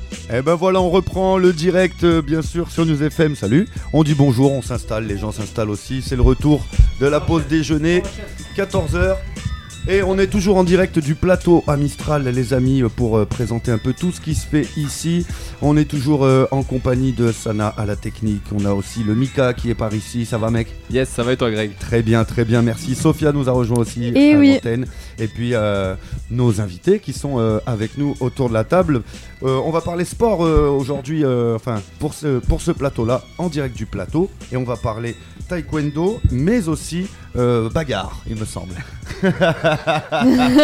Et ben voilà, on reprend le direct bien sûr sur News FM, salut. On dit bonjour, on s'installe, les gens s'installent aussi. C'est le retour de la pause déjeuner, 14h. Et on est toujours en direct du plateau à Mistral, les amis, pour présenter un peu tout ce qui se fait ici. On est toujours en compagnie de Sana à la technique. On a aussi le Mika qui est par ici. Ça va, mec ? Yes, ça va et toi, Greg ? Très bien, merci. Sophia nous a rejoint aussi à l'antenne. Et puis nos invités qui sont avec nous autour de la table. On va parler sport aujourd'hui, pour ce plateau-là, en direct du plateau. Et on va parler taekwondo, mais aussi bagarre, il me semble. Non, pas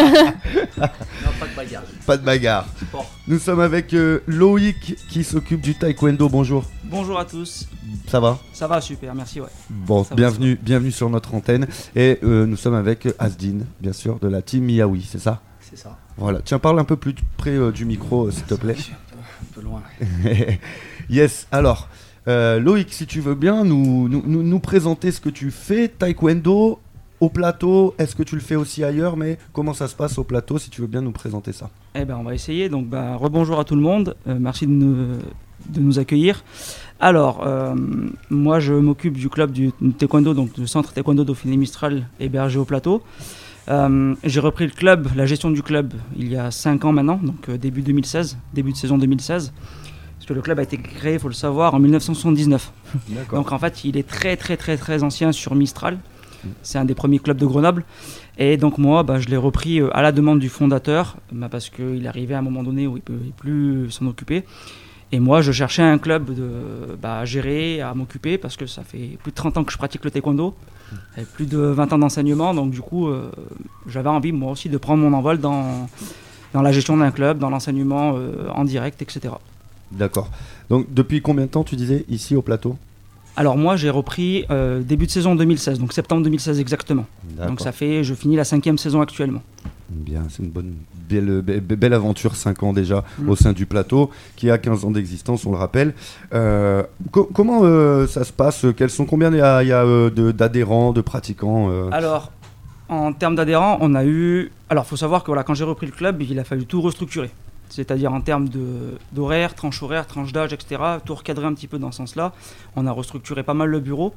de bagarre. Pas de bagarre. Sport. Nous sommes avec Loïc qui s'occupe du taekwondo. Bonjour. Bonjour à tous. Ça va ? Ça va, super, merci, ouais. Bon, bienvenue sur notre antenne. Et nous sommes avec Asdin, bien sûr, de la team Miaoui, c'est ça ? C'est ça. Voilà, tiens, parle un peu plus près du micro, s'il te plaît. Un peu loin. Yes, alors, Loïc, si tu veux bien nous présenter ce que tu fais, taekwondo, au plateau, est-ce que tu le fais aussi ailleurs, mais comment ça se passe au plateau, si tu veux bien nous présenter ça ? Eh ben, on va essayer, donc rebonjour à tout le monde, merci de nous accueillir. Alors, moi je m'occupe du club du taekwondo, donc du centre taekwondo Dauphiné Mistral hébergé au plateau. J'ai repris le club, la gestion du club, il y a 5 ans maintenant, donc début de saison 2016. Parce que le club a été créé, il faut le savoir, en 1979. D'accord. Donc en fait, il est très très très très ancien sur Mistral. C'est un des premiers clubs de Grenoble. Et donc moi, je l'ai repris à la demande du fondateur, parce qu'il arrivait à un moment donné où il ne pouvait plus s'en occuper. Et moi, je cherchais un club à gérer, à m'occuper, parce que ça fait plus de 30 ans que je pratique le taekwondo, et plus de 20 ans d'enseignement. Donc du coup, j'avais envie, moi aussi, de prendre mon envol dans la gestion d'un club, dans l'enseignement en direct, etc. D'accord. Donc depuis combien de temps tu disais ici au plateau ? Alors moi j'ai repris début de saison 2016, donc septembre 2016 exactement. D'accord. Donc je finis la 5e saison actuellement. Bien, c'est une belle aventure, 5 ans déjà au sein du plateau, qui a 15 ans d'existence, on le rappelle. Comment ça se passe ? Combien il y a d'adhérents, de pratiquants Alors, en termes d'adhérents, on a eu... Alors, il faut savoir que quand j'ai repris le club, il a fallu tout restructurer. C'est-à-dire en termes d'horaire, tranche d'âge, etc. Tout recadrer un petit peu dans ce sens-là. On a restructuré pas mal le bureau.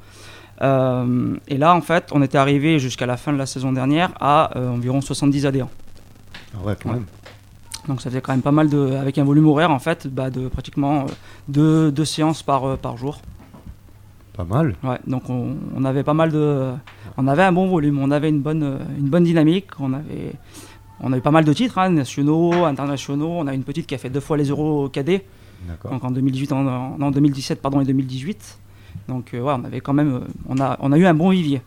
Et là, en fait, on était arrivé jusqu'à la fin de la saison dernière à environ 70 adhérents. Ah ouais, quand même. Donc ça faisait quand même pas mal, avec un volume horaire, en fait, de pratiquement 2 séances par jour. Pas mal. Ouais, donc on avait pas mal on avait un bon volume, on avait une bonne dynamique, on a eu pas mal de titres, nationaux, internationaux. On a une petite qui a fait 2 fois les Euros cadets. D'accord. Donc en 2017 et 2018. Donc on avait quand même, on a eu un bon vivier.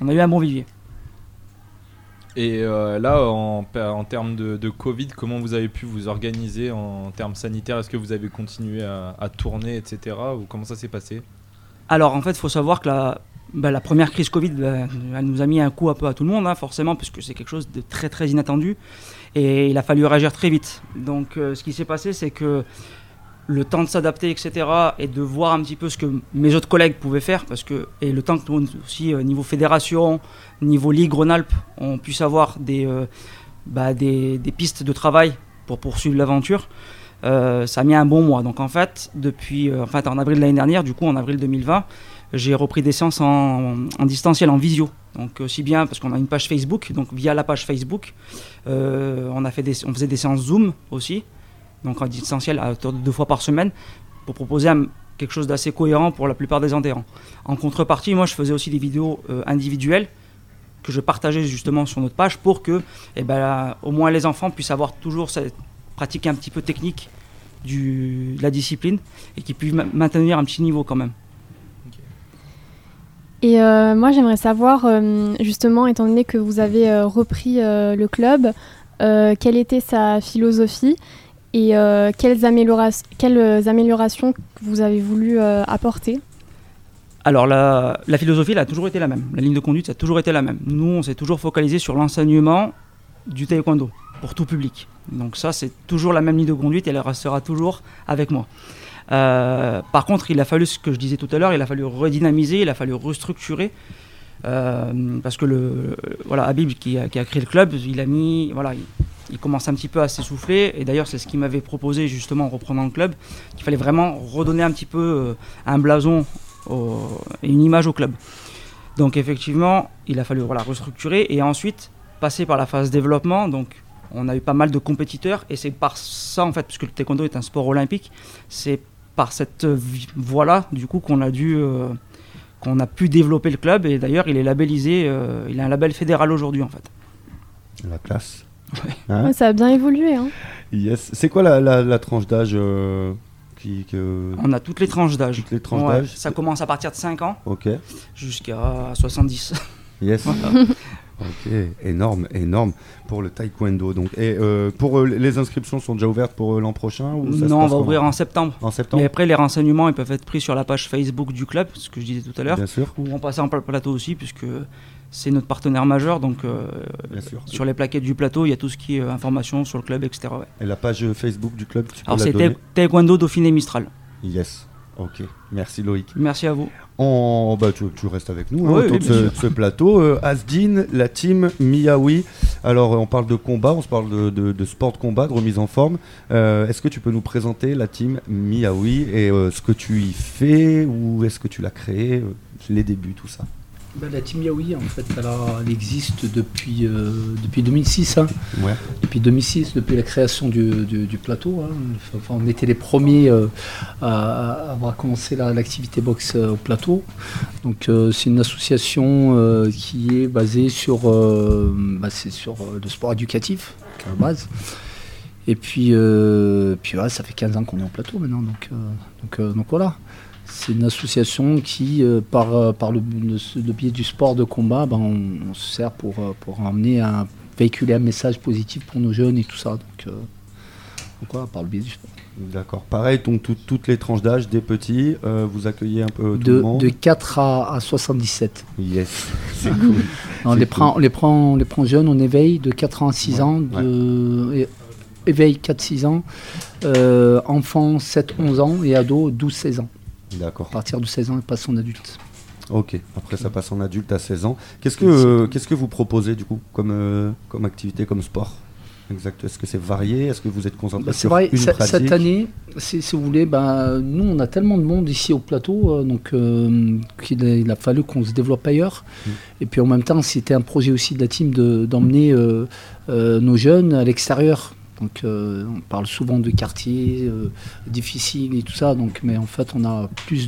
Et là, en termes de Covid, comment vous avez pu vous organiser en termes sanitaires ? Est-ce que vous avez continué à tourner, etc. ou comment ça s'est passé ? Alors en fait, il faut savoir que la première crise Covid, elle nous a mis un coup un peu à tout le monde, forcément, parce que c'est quelque chose de très très inattendu. Et il a fallu réagir très vite. Donc ce qui s'est passé, c'est que le temps de s'adapter, etc., et de voir un petit peu ce que mes autres collègues pouvaient faire, et le temps que nous aussi, niveau fédération, niveau Ligue Rhône-Alpes, on puisse avoir des pistes de travail pour poursuivre l'aventure, ça a mis un bon mois. Donc en fait, en avril de l'année dernière, du coup en avril 2020, j'ai repris des séances en distanciel, en visio. Donc aussi bien parce qu'on a une page Facebook, donc via la page Facebook, on faisait des séances Zoom aussi, donc en distanciel à hauteur de 2 fois par semaine, pour proposer quelque chose d'assez cohérent pour la plupart des adhérents. En contrepartie, moi je faisais aussi des vidéos individuelles que je partageais justement sur notre page pour que au moins les enfants puissent avoir toujours cette pratique un petit peu technique de la discipline et qu'ils puissent maintenir un petit niveau quand même. Et moi, j'aimerais savoir, justement, étant donné que vous avez repris le club, quelle était sa philosophie et quelles améliorations vous avez voulu apporter ? Alors, la philosophie, elle a toujours été la même. La ligne de conduite, ça a toujours été la même. Nous, on s'est toujours focalisé sur l'enseignement du taekwondo pour tout public. Donc ça, c'est toujours la même ligne de conduite et elle restera toujours avec moi. Par contre, il a fallu, ce que je disais tout à l'heure, il a fallu redynamiser, il a fallu restructurer, parce que Habib qui a créé le club, il commençait un petit peu à s'essouffler. Et d'ailleurs, c'est ce qu'il m'avait proposé justement en reprenant le club, qu'il fallait vraiment redonner un petit peu un blason et une image au club. Donc effectivement, il a fallu restructurer et ensuite passer par la phase développement. Donc on a eu pas mal de compétiteurs et c'est par ça en fait, puisque le taekwondo est un sport olympique, c'est par cette voie-là du coup qu'on a pu développer le club. Et d'ailleurs, il est labellisé, il a un label fédéral aujourd'hui en fait. La classe. Ouais. Hein? Ouais, ça a bien évolué. Hein. Yes. C'est quoi la tranche d'âge On a toutes les tranches d'âge. Toutes les tranches d'âge. Ça commence à partir de 5 ans Ok. jusqu'à 70. Yes. Voilà. Ok, énorme pour le taekwondo. Donc, et pour les inscriptions sont déjà ouvertes pour l'an prochain ou ça se Non, on passe va ouvrir comment en septembre. En septembre. Et après, les renseignements ils peuvent être pris sur la page Facebook du club, ce que je disais tout à l'heure, Bien sûr. ou en passant par le plateau aussi, puisque c'est notre partenaire majeur. Donc, Bien sûr. sur les plaquettes du plateau, il y a tout ce qui est information sur le club, etc. Ouais. Et la page Facebook du club, tu peux Alors, la c'est donner Taekwondo Dauphiné Mistral. Yes. Ok. Merci Loïc. Merci à vous. Tu restes avec nous Oui, autour oui, bien de ce plateau. Asdin, la team Miaoui. Alors, on parle de combat, on se parle de sport de combat, de remise en forme. Est-ce que tu peux nous présenter la team Miaoui et ce que tu y fais ou est-ce que tu l'as créé, les débuts, tout ça? La team Miaoui, en fait, elle existe depuis 2006. Hein. Ouais. Depuis 2006, depuis la création du plateau. Hein. Enfin, on était les premiers à avoir commencé l'activité boxe au plateau. Donc, c'est une association qui est basée sur le sport éducatif, à la base. Et puis ouais, ça fait 15 ans qu'on est au plateau maintenant. Donc voilà. C'est une association qui, par le biais du sport de combat, on se sert pour véhiculer un message positif pour nos jeunes et tout ça. Donc voilà, par le biais du sport. D'accord. Pareil, donc toutes les tranches d'âge, des petits, vous accueillez un peu tout le monde. De 4 à 77. Yes, c'est cool. On les prend jeunes, on éveille de 4 ans à 6 ans, éveil 4-6 ans, enfants 7-11 ans et ados 12-16 ans. D'accord. À partir de 16 ans, il passe en adulte. Ok, après ça passe en adulte à 16 ans. Qu'est-ce que vous proposez du coup comme activité, comme sport exact? Est-ce que c'est varié? Est-ce que vous êtes concentré sur vrai, une pratique? Cette année, si vous voulez, nous on a tellement de monde ici au plateau, qu'il a fallu qu'on se développe ailleurs. Et puis en même temps, c'était un projet aussi de la team d'emmener nos jeunes à l'extérieur. Donc on parle souvent de quartiers difficiles et tout ça, mais en fait on a plus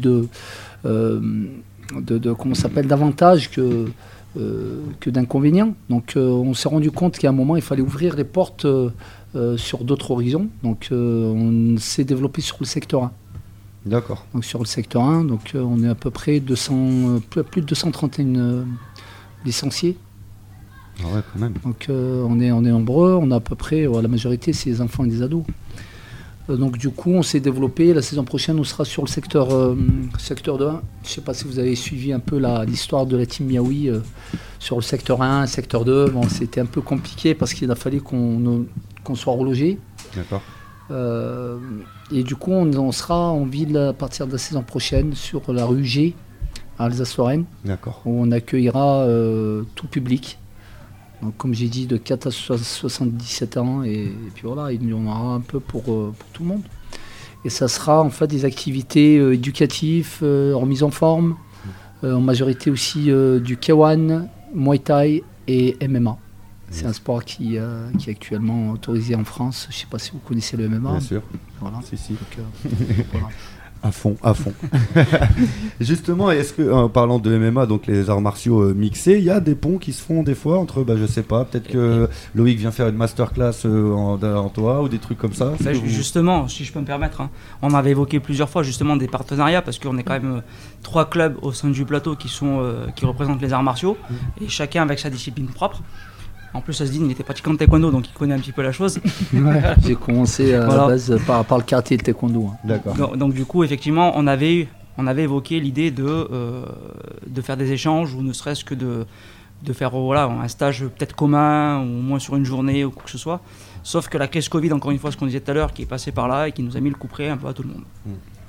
d'avantages que d'inconvénients. Donc on s'est rendu compte qu'à un moment il fallait ouvrir les portes sur d'autres horizons. Donc on s'est développé sur le secteur 1. D'accord. Donc sur le secteur 1, on est à peu près plus de 231 licenciés. Ah ouais, quand même. Donc on est nombreux, on a à peu près, la majorité c'est des enfants et des ados. Donc du coup on s'est développé, la saison prochaine on sera sur le secteur 2. Je ne sais pas si vous avez suivi un peu l'histoire de la team Miaoui sur le secteur 1, secteur 2. Bon, c'était un peu compliqué parce qu'il a fallu qu'on soit relogé. D'accord. Et du coup on sera en ville à partir de la saison prochaine sur la rue G à Alsace-Lorraine. D'accord. Où on accueillera tout public. Donc, comme j'ai dit, de 4 à 77 ans, et puis voilà, il y en aura un peu pour tout le monde. Et ça sera en fait des activités éducatives, remise en forme, en majorité aussi du K1, Muay Thai et MMA. C'est un sport qui est actuellement autorisé en France. Je ne sais pas si vous connaissez le MMA. Bien sûr. Voilà. Si. Donc, voilà. À fond. Justement, est-ce que, en parlant de MMA, donc les arts martiaux mixés, il y a des ponts qui se font des fois entre, je sais pas, peut-être que Loïc vient faire une masterclass en toi ou des trucs comme ça? Justement, si je peux me permettre, on avait évoqué plusieurs fois justement des partenariats parce qu'on est quand même 3 clubs au sein du plateau qui représentent les arts martiaux et chacun avec sa discipline propre. En plus, Asdin, il était pratiquant de taekwondo, donc il connaît un petit peu la chose. Ouais, j'ai commencé à la base par le karaté et le taekwondo. D'accord. Donc du coup, effectivement, on avait évoqué l'idée de faire des échanges ou ne serait-ce que de faire un stage peut-être commun ou au moins sur une journée ou quoi que ce soit. Sauf que la crise Covid, encore une fois, ce qu'on disait tout à l'heure, qui est passée par là et qui nous a mis le coup près un peu à tout le monde.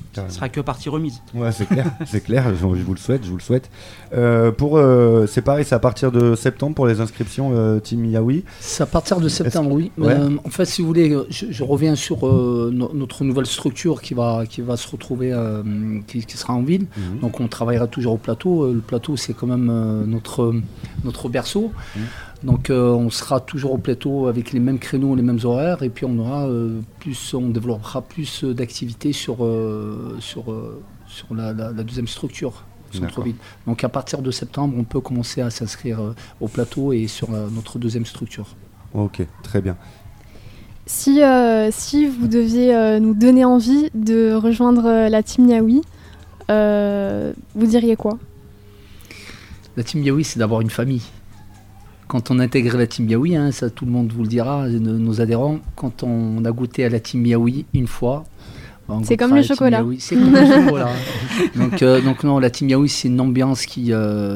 Ce sera que partie remise. Ouais, c'est clair, c'est clair. Je vous le souhaite. C'est pareil, c'est à partir de septembre pour les inscriptions Team Yaoui. C'est à partir de septembre, oui. Ouais. En fait, si vous voulez, je reviens sur notre nouvelle structure qui va se retrouver, qui sera en ville. Donc, on travaillera toujours au plateau. Le plateau, c'est quand même notre berceau. Donc on sera toujours au plateau avec les mêmes créneaux, les mêmes horaires, et puis on développera plus d'activités sur la deuxième structure, centre-ville. Donc à partir de septembre, on peut commencer à s'inscrire au plateau et sur notre deuxième structure. Ok, très bien. Si vous deviez nous donner envie de rejoindre la Team Yaoui, vous diriez quoi ? La Team Yaoui, c'est d'avoir une famille. Quand on intègre la Team Yaoui, ça tout le monde vous le dira, nos adhérents, quand on a goûté à la Team Yaoui une fois, c'est comme le chocolat. C'est comme le chocolat. Donc non, la Team Yaoui, c'est une ambiance qui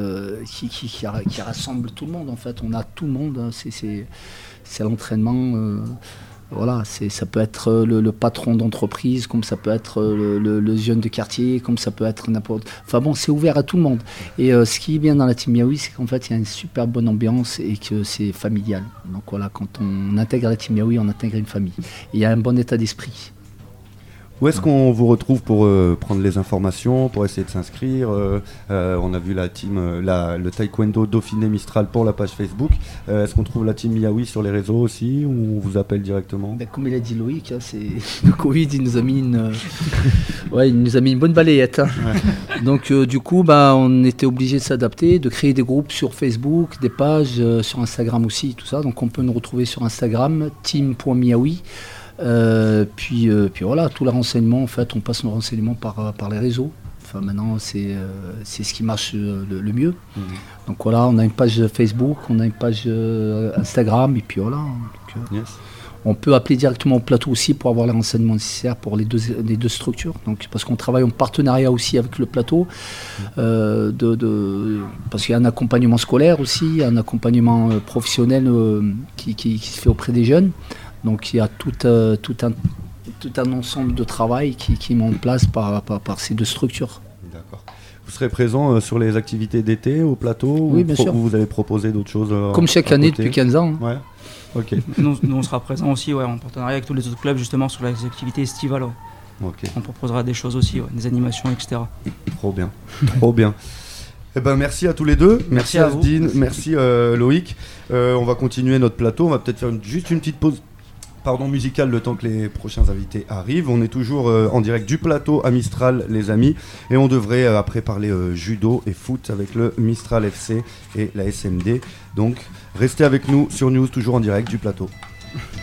rassemble tout le monde en fait. On a tout le monde, c'est l'entraînement. Voilà, ça peut être le patron d'entreprise, comme ça peut être le jeune de quartier, comme ça peut être n'importe... Enfin bon, c'est ouvert à tout le monde. Et ce qui est bien dans la Team Yaoui, c'est qu'en fait, il y a une super bonne ambiance et que c'est familial. Donc voilà, quand on intègre la Team Yaoui, on intègre une famille. Et il y a un bon état d'esprit. Où est-ce qu'on vous retrouve pour prendre les informations, pour essayer de s'inscrire on a vu la team, le taekwondo Dauphiné Mistral pour la page Facebook. Est-ce qu'on trouve la Team Yaoui sur les réseaux aussi, ou on vous appelle directement ? Comme il a dit Loïc, le Covid, il nous a mis une bonne balayette. Ouais. Donc du coup, on était obligé de s'adapter, de créer des groupes sur Facebook, des pages sur Instagram aussi, tout ça. Donc on peut nous retrouver sur Instagram, team.miaoui. Puis voilà, tout le renseignement, en fait, on passe nos renseignements par les réseaux. Enfin, maintenant, c'est ce qui marche le mieux. Donc voilà, on a une page Facebook, on a une page Instagram, et puis voilà. Donc, on peut appeler directement au plateau aussi pour avoir les renseignements nécessaires pour les deux structures. Donc, parce qu'on travaille en partenariat aussi avec le plateau, parce qu'il y a un accompagnement scolaire aussi, un accompagnement professionnel qui se fait auprès des jeunes. Donc il y a tout un ensemble de travail qui est mis en place par ces deux structures. D'accord. Vous serez présent sur les activités d'été au plateau ? Oui, bien sûr. Ou vous allez proposer d'autres choses comme chaque année depuis 15 ans. Ouais. Ok. Nous, on sera présent aussi en partenariat avec tous les autres clubs justement sur les activités estivales. Okay. On proposera des choses aussi, des animations, etc. Trop bien, trop bien. Eh ben, merci à tous les deux. Merci à Asdine, vous. merci Loïc. On va continuer notre plateau. On va peut-être faire juste une petite pause musicale le temps que les prochains invités arrivent. On est toujours en direct du plateau à Mistral, les amis. Et on devrait après parler judo et foot avec le Mistral FC et la SMD. Donc, restez avec nous sur News, toujours en direct du plateau.